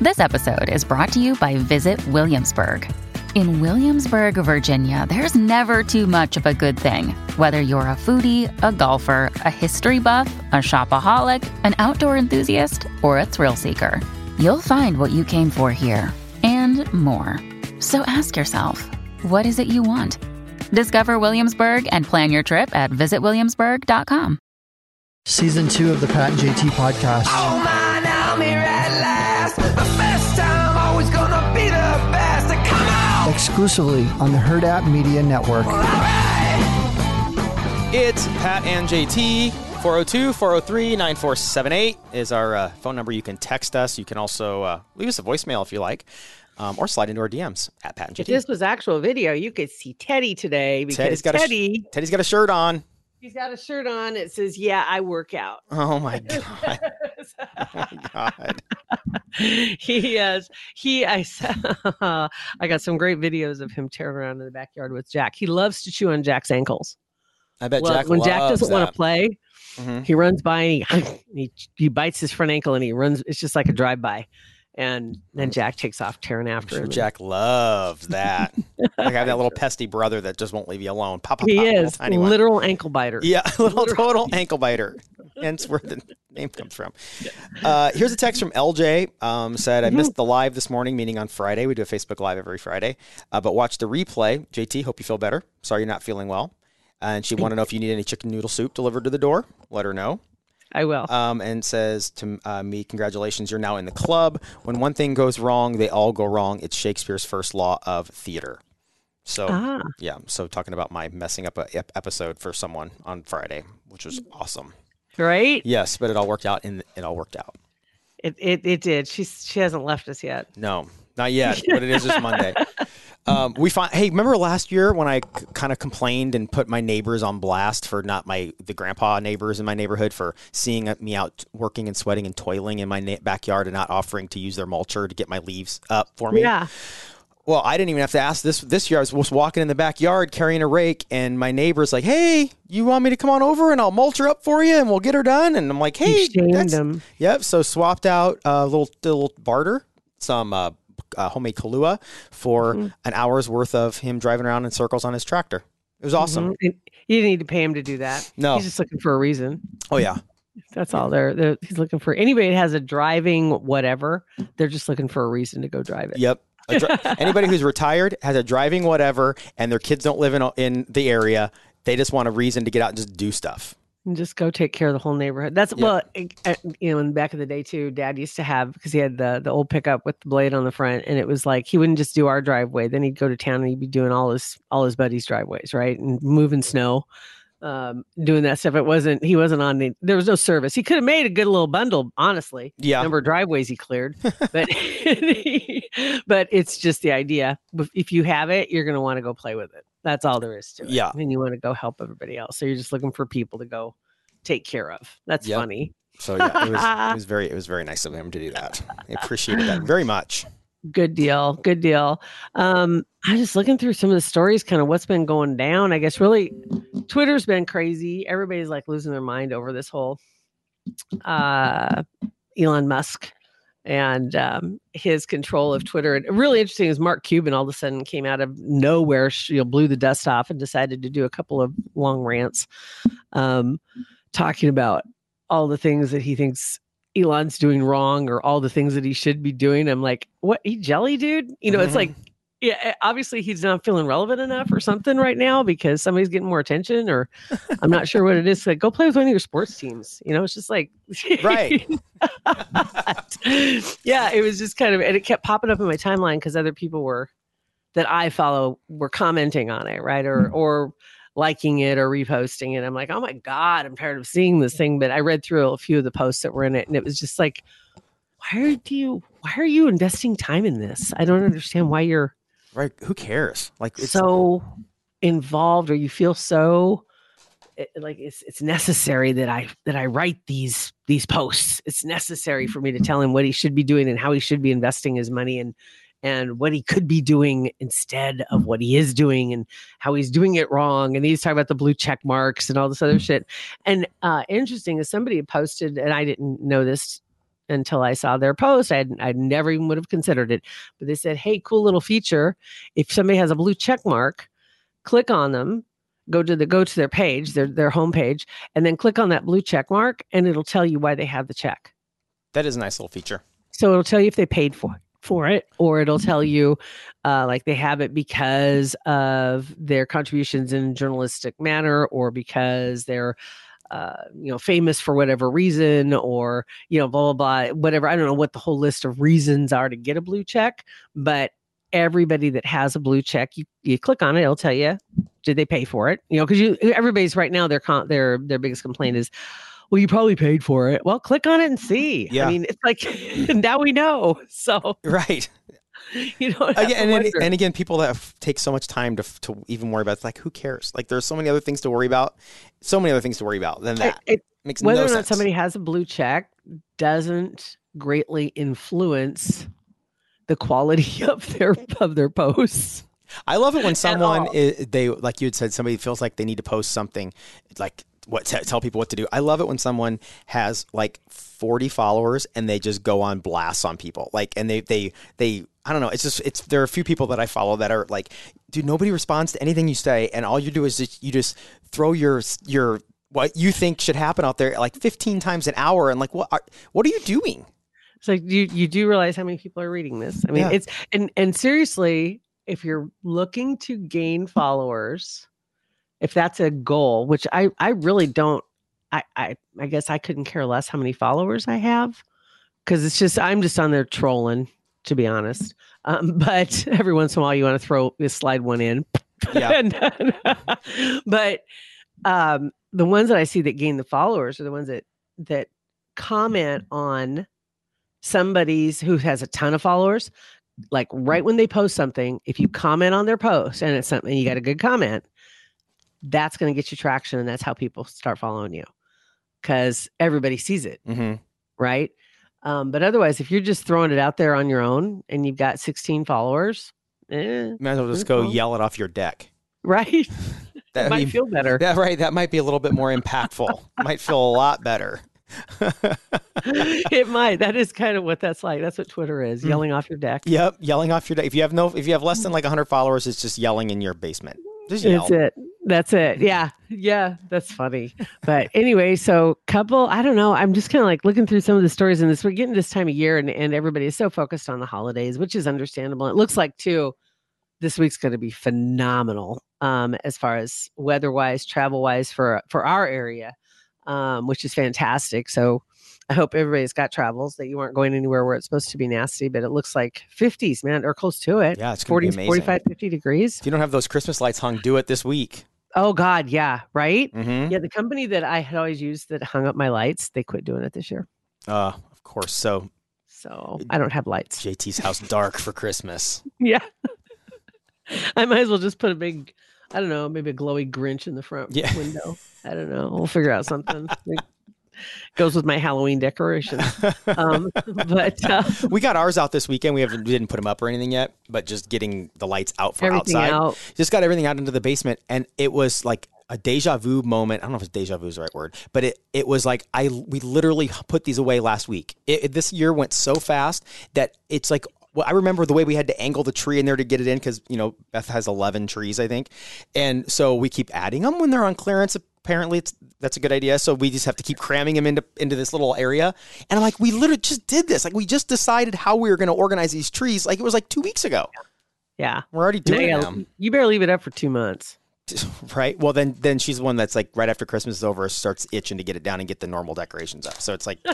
This episode is brought to you by Visit Williamsburg. In Williamsburg, Virginia, there's never too much of a good thing. Whether you're a foodie, a golfer, a history buff, a shopaholic, an outdoor enthusiast, or a thrill seeker, you'll find what you came for here and more. So ask yourself, what is it you want? Discover Williamsburg and plan your trip at visitwilliamsburg.com. Season 2 of the Pat and JT podcast. Oh man, I'm here at last. The best time, always gonna be the best. Come on! Exclusively on the Herd App Media Network. All right. It's Pat and JT. 402-403-9478 is our phone number. You can text us. You can also leave us a voicemail if you like, or slide into our DMs at Pat and JT. If this was actual video, you could see Teddy today because Teddy's got a shirt on. He's got a shirt on. It says, "Yeah, I work out." Oh my god! Oh my god! He has. I got some great videos of him tearing around in the backyard with Jack. He loves to chew on Jack's ankles. I bet Jack when loves Jack doesn't want to play, Mhm. he runs by and he bites his front ankle and he runs. It's just like a drive-by. And then Jack takes off tearing after him. Jack loves that. Like I have that little pesty brother that just won't leave you alone. Pop, He pop, is tiny one. literal ankle biter. Yeah, little total ankle biter. Hence where the name comes from. Here's a text from LJ. Said, I missed the live this morning, meaning on Friday. We do a Facebook Live every Friday. But watch the replay. JT, hope you feel better. Sorry you're not feeling well. And she wanted to know if you need any chicken noodle soup delivered to the door. Let her know. I will. And says to me, congratulations, you're now in the club. When one thing goes wrong, they all go wrong. It's Shakespeare's first law of theater. So, yeah. So talking about my messing up a episode for someone on Friday, which was awesome. Right? Yes, but it all worked out. It did. She hasn't left us yet. No, not yet, but it is this Monday. Hey, remember last year when I kind of complained and put my neighbors on blast for the grandpa neighbors in my neighborhood for seeing me out working and sweating and toiling in my backyard and not offering to use their mulcher to get my leaves up for me? Yeah. Well, I didn't even have to ask this year. I was walking in the backyard carrying a rake, and my neighbor's like, "Hey, you want me to come on over and I'll mulch her up for you and we'll get her done?" And I'm like, "Hey, them. Yep." So swapped out a little barter, some homemade Kahlua for an hour's worth of him driving around in circles on his tractor. It was awesome. And you didn't need to pay him to do that. No, he's just looking for a reason. Oh yeah. That's all he's looking for. Anybody that has a driving whatever, they're just looking for a reason to go drive it. Yep. Anybody who's retired, has a driving whatever, and their kids don't live in the area, they just want a reason to get out and just do stuff. And just go take care of the whole neighborhood. That's well, in back in the day too, Dad used to have, because he had the old pickup with the blade on the front, and it was like he wouldn't just do our driveway. Then he'd go to town and he'd be doing all his buddies' driveways, right, and moving snow. Doing that stuff. He wasn't on there was no service. He could have made a good little bundle, honestly. Yeah. Number of driveways he cleared, but it's just the idea. If you have it, you're going to want to go play with it. That's all there is to it. Yeah. And you want to go help everybody else. So you're just looking for people to go take care of. That's funny. So yeah, it was very nice of him to do that. I appreciated that very much. Good deal. I'm just looking through some of the stories, kind of what's been going down. I guess really Twitter's been crazy. Everybody's like losing their mind over this whole Elon Musk and his control of Twitter. And really interesting is Mark Cuban all of a sudden came out of nowhere, blew the dust off and decided to do a couple of long rants talking about all the things that he thinks Elon's doing wrong or all the things that he should be doing. I'm like, what? He jelly, dude? It's like, yeah, obviously he's not feeling relevant enough or something right now because somebody's getting more attention, or I'm not sure what it is. Like, go play with one of your sports teams. It's just like, right. Yeah, it was just kind of, and it kept popping up in my timeline because other people that I follow were commenting on it, right? Or liking it or reposting it. I'm like, oh my God, I'm tired of seeing this thing. But I read through a few of the posts that were in it, and it was just like, why are you investing time in this? I don't understand why you're right. Who cares? Like, it's so involved, or you feel so like it's necessary that I write these posts. It's necessary for me to tell him what he should be doing and how he should be investing his money and what he could be doing instead of what he is doing and how he's doing it wrong. And he's talking about the blue check marks and all this other shit. And interesting is somebody had posted, and I didn't know this until I saw their post. I never even would have considered it. But they said, hey, cool little feature. If somebody has a blue check mark, click on them, go to their page, their homepage, and then click on that blue check mark, and it'll tell you why they have the check. That is a nice little feature. So it'll tell you if they paid for it, or it'll tell you like they have it because of their contributions in a journalistic manner, or because they're famous for whatever reason, or blah blah blah, whatever. I don't know what the whole list of reasons are to get a blue check, but everybody that has a blue check, you click on it, it'll tell you, did they pay for it? Because everybody's right now, their biggest complaint is, well, you probably paid for it. Well, click on it and see. Yeah. I mean, it's like, now we know. So right. And again, people that take so much time to even worry about, it's like, who cares? Like, there's so many other things to worry about. So many other things to worry about than that. It makes no sense. Whether or not somebody has a blue check doesn't greatly influence the quality of their posts. I love it when someone they, like you had said, somebody feels like they need to post something, like tell people what to do. I love it when someone has like 40 followers and they just go on blasts on people. Like, and they I don't know. There are a few people that I follow that are like, dude, nobody responds to anything you say, and all you do is you just throw your what you think should happen out there like 15 times an hour, and like, what are you doing? It's like, you do realize how many people are reading this. I mean, it's and seriously, if you're looking to gain followers, if that's a goal, which I really don't, I guess I couldn't care less how many followers I have, because I'm just on there trolling, to be honest. But every once in a while you want to slide one in. Yeah. But the ones that I see that gain the followers are the ones that comment on somebody's who has a ton of followers. Like right when they post something, if you comment on their post and it's something, you got a good comment, that's going to get you traction. And that's how people start following you, because everybody sees it. Mm-hmm. Right. But otherwise, if you're just throwing it out there on your own and you've got 16 followers, might as well just go yell it off your deck. Right. That might feel better. Yeah, right. That might be a little bit more impactful. Might feel a lot better. It might. That is kind of what that's like. That's what Twitter is, yelling off your deck. Yep, yelling off your deck. If you have less than like 100 followers, it's just yelling in your basement. Just yell. That's it. Yeah, that's funny. But anyway, so I don't know. I'm just kind of like looking through some of the stories in this. We're getting this time of year, and everybody is so focused on the holidays, which is understandable. It looks like too, this week's going to be phenomenal as far as weather-wise, travel-wise for our area. Which is fantastic. So I hope everybody's got travels, that you aren't going anywhere where it's supposed to be nasty, but it looks like 50s, man, or close to it. Yeah, it's going to be amazing. 45, 50 degrees. If you don't have those Christmas lights hung, do it this week. Oh, God. Yeah. Right? Mm-hmm. Yeah, the company that I had always used that hung up my lights, they quit doing it this year. Of course. So I don't have lights. JT's house dark for Christmas. Yeah. I might as well just put a big, I don't know, maybe a glowy Grinch in the front window. I don't know. We'll figure out something. It goes with my Halloween decorations. But we got ours out this weekend. We didn't put them up or anything yet, but just getting the lights out for outside. Just got everything out into the basement, and it was like a deja vu moment. I don't know if deja vu is the right word, but it was like we literally put these away last week. This year went so fast that it's like. Well, I remember the way we had to angle the tree in there to get it in, because Beth has 11 trees, I think, and so we keep adding them when they're on clearance. Apparently, that's a good idea. So we just have to keep cramming them into this little area. And I'm like, we literally just did this. Like, we just decided how we were going to organize these trees. Like, it was like 2 weeks ago. Yeah, we're already doing it now. You better leave it up for 2 months. Right. Well, then she's the one that's like right after Christmas is over starts itching to get it down and get the normal decorations up. So it's like.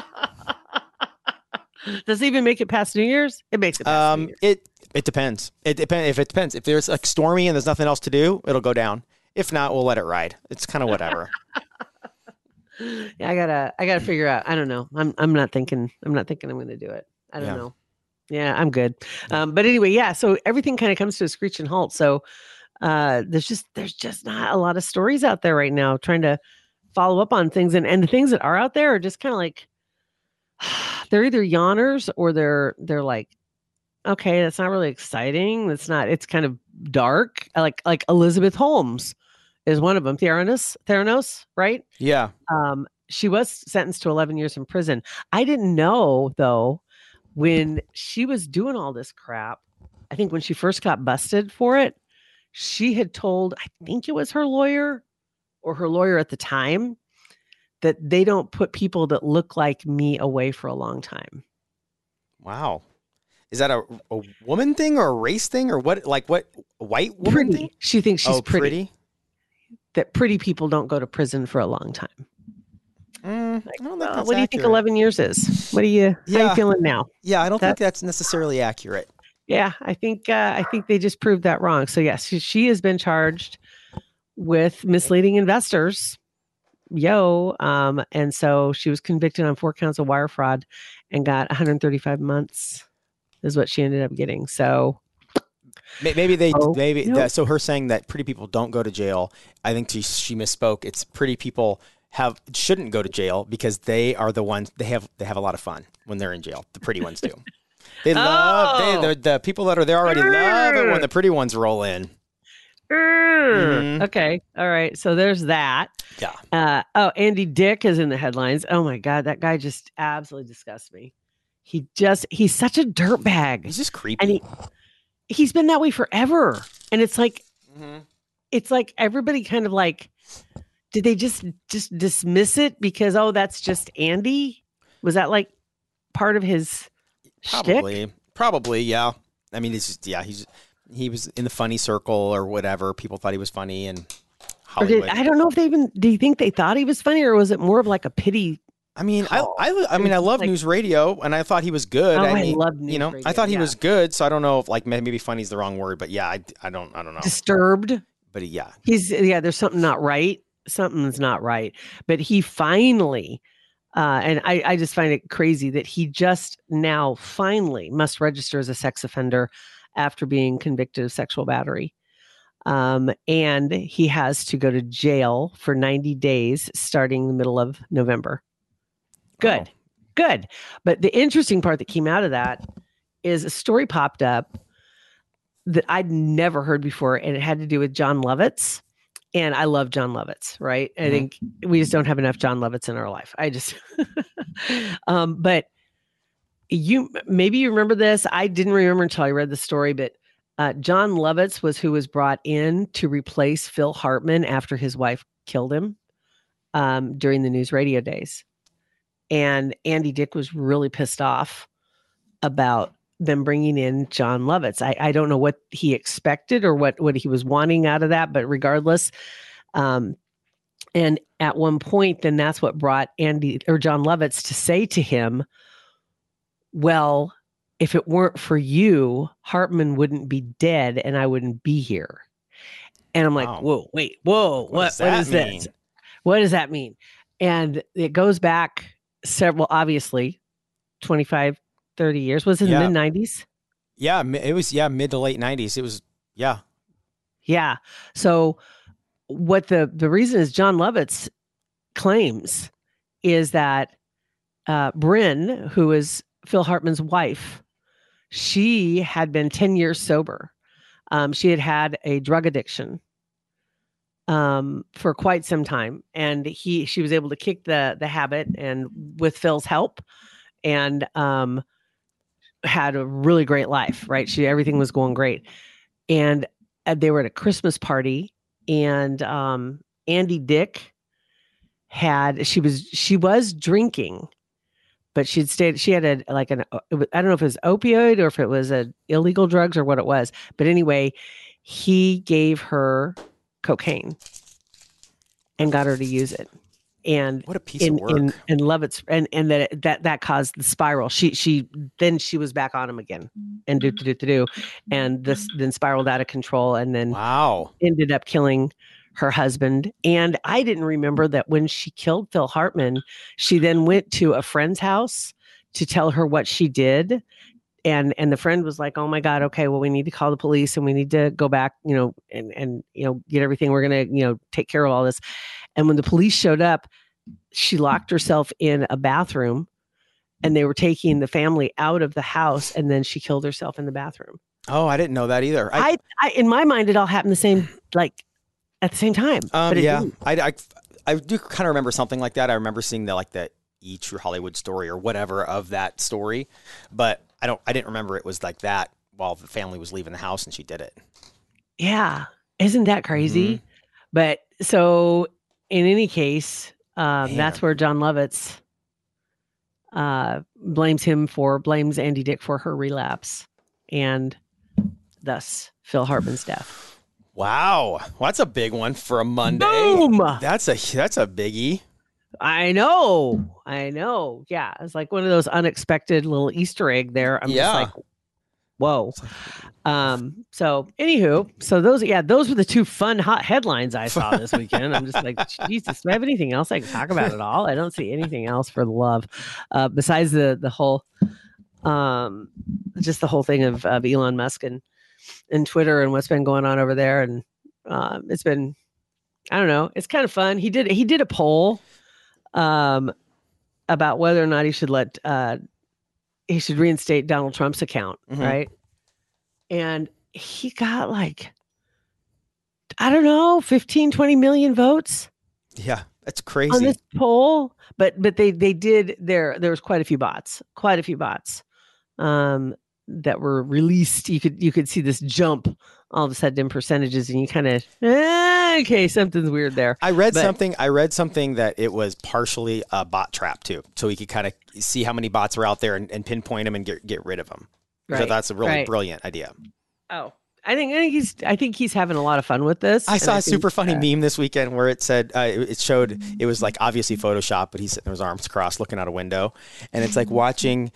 Does it even make it past New Year's? It makes it past New Year's. It depends. It depends. If there's like stormy and there's nothing else to do, it'll go down. If not, we'll let it ride. It's kind of whatever. Yeah, I gotta figure out. I don't know. I'm not thinking I'm going to do it. I don't know. Yeah, I'm good. But anyway, yeah. So everything kind of comes to a screeching halt. So there's just not a lot of stories out there right now trying to follow up on things, and the things that are out there are just kind of like. They're either yawners or they're like, okay, that's not really exciting. It's kind of dark. Like Elizabeth Holmes is one of them. Theranos, right? Yeah. she was sentenced to 11 years in prison. I didn't know, though, when she was doing all this crap, I think when she first got busted for it, she had told, I think it was her lawyer or her lawyer at the time, that they don't put people that look like me away for a long time. Wow. Is that a woman thing or a race thing or what? Like what? A white woman Pretty. thing? She thinks she's pretty. That pretty people don't go to prison for a long time. I don't think that's what do you think 11 years is? What do you? How are you feeling now? Yeah, I don't think that's necessarily accurate. Yeah, I think they just proved that wrong. So yes, she has been charged with misleading investors. And so she was convicted on 4 counts of wire fraud and got 135 months is what she ended up getting. So so her saying that pretty people don't go to jail, I think she misspoke. It's pretty people shouldn't go to jail because they are the ones they have a lot of fun when they're in jail. The pretty ones do. They love the people that are there already love it when the pretty ones roll in. Mm-hmm. Okay. All right. So there's that. Yeah. Andy Dick is in the headlines. Oh my God. That guy just absolutely disgusts me. He's such a dirtbag. He's just creepy. And he's been that way forever. And it's like, it's like everybody kind of like, did they just dismiss it because, that's just Andy? Was that like part of his shtick? Probably. Yeah. I mean, it's just, he was in the funny circle or whatever. People thought he was funny and Hollywood. I don't know if do you think they thought he was funny or was it more of like a pity? I mean, I love news radio and I thought he was good. I love news radio. I thought he was good. So I don't know if like maybe funny is the wrong word, but yeah, I don't know. Disturbed. But yeah, there's something not right. Something's not right. But he finally, and I just find it crazy that he just now finally must register as a sex offender after being convicted of sexual battery. And he has to go to jail for 90 days starting the middle of November. Good. But the interesting part that came out of that is a story popped up that I'd never heard before, and it had to do with Jon Lovitz. And I love Jon Lovitz, right? I think we just don't have enough Jon Lovitz in our life. But maybe you remember this. I didn't remember until I read the story, but Jon Lovitz was who was brought in to replace Phil Hartman after his wife killed him during the news radio days. And Andy Dick was really pissed off about them bringing in Jon Lovitz. I don't know what he expected or what he was wanting out of that, but regardless, and at one point, then that's what brought Jon Lovitz to say to him, well, if it weren't for you, Hartman wouldn't be dead and I wouldn't be here. And I'm like, whoa, wait, what is this? What does that mean? And it goes back obviously 25, 30 years. Was it in the mid-90s? Yeah, it was, mid to late 90s. It was, yeah. Yeah. So what the reason is Jon Lovitz claims is that Bryn, who is Phil Hartman's wife, she had been 10 years sober. She had a drug addiction for quite some time. And she was able to kick the habit and with Phil's help and had a really great life, right? Everything was going great. And they were at a Christmas party and Andy Dick she was drinking, but she had I don't know if it was opioid or if it was illegal drugs or what it was. But anyway, he gave her cocaine and got her to use it. And what a piece of work. And Lovitz and that caused the spiral. She was back on him again and and this then spiraled out of control and then ended up killing her husband. And I didn't remember that when she killed Phil Hartman, she then went to a friend's house to tell her what she did. And the friend was like, oh my God, okay, well, we need to call the police and we need to go back, and get everything. We're going to, take care of all this. And when the police showed up, she locked herself in a bathroom and they were taking the family out of the house. And then she killed herself in the bathroom. Oh, I didn't know that either. I in my mind, it all happened at the same time. But it didn't. I do kind of remember something like that. I remember seeing the E! True Hollywood story or whatever of that story, but I didn't remember it was like that while the family was leaving the house and she did it. Yeah. Isn't that crazy? Mm-hmm. But so in any case, that's where John Lovitz blames Andy Dick for her relapse and thus Phil Hartman's death. Wow. Well, that's a big one for a Monday. Boom! That's a biggie. I know. Yeah. It's like one of those unexpected little Easter egg there. I'm just like, whoa. So anywho, those were the two fun hot headlines I saw this weekend. I'm just like, Jesus, do I have anything else I can talk about at all? I don't see anything else for the love. Besides the whole just the whole thing of Elon Musk and Twitter and what's been going on over there. And it's been, I don't know, it's kind of fun. He did a poll about whether or not he should reinstate Donald Trump's account, right? And he got like, I don't know, 15, 20 million votes. Yeah, that's crazy. On this poll. But they did, there was quite a few bots that were released. You could see this jump all of a sudden in percentages, and you kind of, okay, something's weird there. I read something that it was partially a bot trap too. So we could kind of see how many bots were out there and pinpoint them and get rid of them. Right. So that's a really brilliant idea. Oh, I think he's having a lot of fun with this. I saw a super funny meme this weekend where it said, it was like obviously Photoshop, but he's sitting with his arms crossed looking out a window. And it's like watching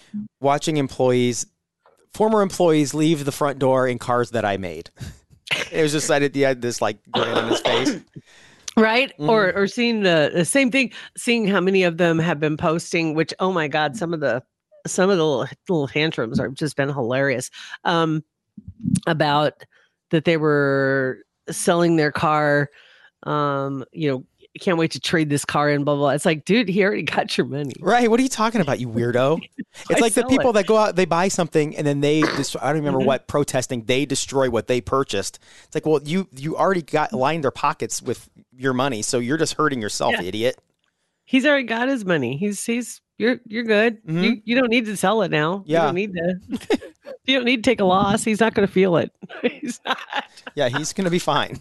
former employees leave the front door in cars that I made. It was just like, he had this like grin on his face. Right. Mm-hmm. Or seeing the same thing, seeing how many of them have been posting, which, oh my God, some of the little tantrums have just been hilarious. About that they were selling their car, can't wait to trade this car in, blah, blah. It's like, dude, he already got your money. Right. What are you talking about, you weirdo? It's like the people that go out, they buy something and then I don't remember what, protesting, they destroy what they purchased. It's like, well, you already lined their pockets with your money, so you're just hurting yourself, idiot. He's already got his money. You're good. Mm-hmm. You don't need to sell it now. Yeah. You don't need to take a loss. He's not going to feel it. He's not. Yeah, he's going to be fine.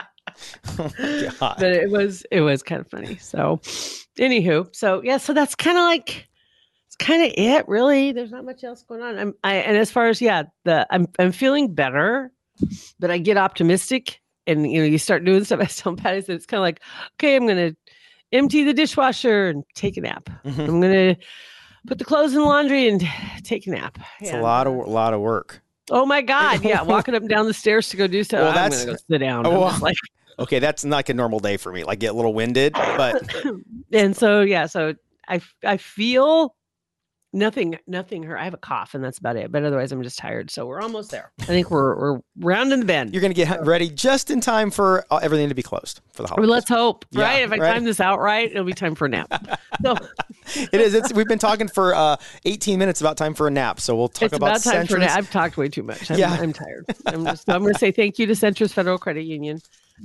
Oh my God. But it was kind of funny. So anywho, so that's kind of like, it's kind of it really. There's not much else going on. And as far as, I'm feeling better, but I get optimistic and, you start doing stuff. I tell Patty, so it's kind of like, okay, I'm going to empty the dishwasher and take a nap. Mm-hmm. I'm going to put the clothes in the laundry and take a nap. It's a lot of work. Oh my God. Yeah. Walking up and down the stairs to go do stuff. Well, I'm going to go sit down. Okay. That's not like a normal day for me. Like get a little winded, but. And so I feel nothing hurt. I have a cough and that's about it. But otherwise I'm just tired. So we're almost there. I think we're rounding the bend. You're going to get ready just in time for everything to be closed for the holidays. Let's hope, right? If I time this out right, it'll be time for a nap. So it is. We've been talking for 18 minutes about time for a nap. So we'll talk about time for a nap. I've talked way too much. I'm tired. I'm going to say thank you to Centris Federal Credit Union.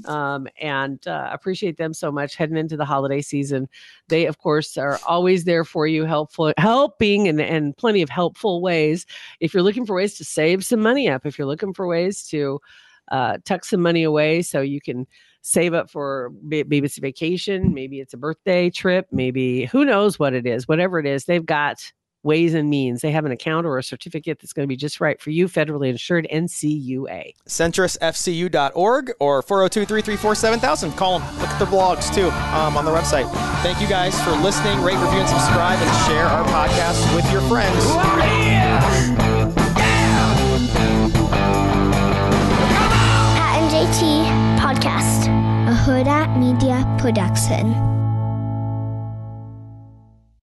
And appreciate them so much heading into the holiday season. They, of course, are always there for you, helping in plenty of helpful ways. If you're looking for ways to save some money up, if you're looking for ways to tuck some money away so you can save up for, maybe it's a vacation, maybe it's a birthday trip, maybe who knows what it is, whatever it is, they've got ways and means. They have an account or a certificate that's going to be just right for you, federally insured, NCUA. CentrisFCU.org or 402-334-7000. Call them. Look at their blogs too on their website. Thank you guys for listening. Rate, review, and subscribe, and share our podcast with your friends. Pat and JT Podcast, a Hurrdat Media Production.